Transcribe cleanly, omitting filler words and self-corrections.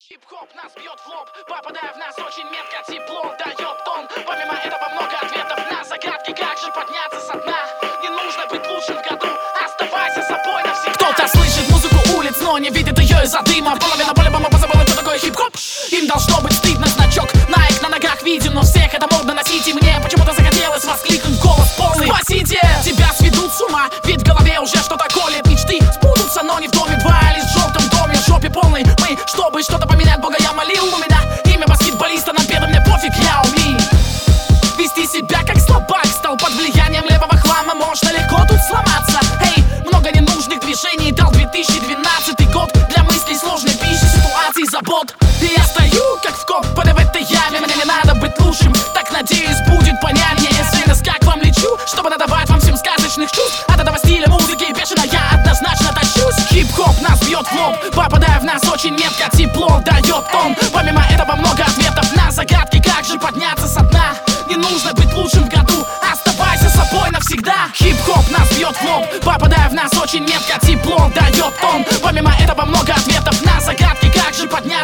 Хип-хоп нас бьет в лоб, попадая в нас очень метко, тепло дает тон. Помимо этого много ответов на загадки, как же подняться со дна. Не нужно быть лучшим в году, оставайся собой навсегда. Кто-то слышит музыку улиц, но не видит ее из-за дыма. Половина по-любому позабыла, что такое хип-хоп. Им должно быть стыдно, значок Nike на ногах виден, но всех это модно носить. И мне почему-то захотелось воскликнуть в голос полный: спасите! Тебя сведут с ума, ведь в голове уже что-то колет. Мечты сбудутся, но не в доме 2, а лишь в желтом доме, в жопе полной. Мы, чтобы что-то поменять, Бога я молил. У меня имя баскетболиста, на беды мне пофиг, я умею вести себя как слабак. Стал под влиянием левого хлама, можно легко тут сломаться. Эй, много ненужных движений дал 2012 год для мыслей сложной пищи, ситуаций, забот. И я стою как вкопанный в этой яме. Мне не надо быть лучшим, так надеюсь будет понятнее. Если раз как вам лечу, чтобы надавать вам всем сказочных чувств. От этого стиля музыки бешено я однозначно тащусь. Хип-хоп нас бьет в лоб, попадая в нас очень метко, тепло дает тон. Помимо этого много ответов на загадки, как же подняться со дна. Не нужно быть лучшим в году, оставайся собой навсегда. Хип-хоп нас бьет в лоб, попадая в нас очень метко, тепло дает тон. Помимо этого много ответов на загадки, как же подняться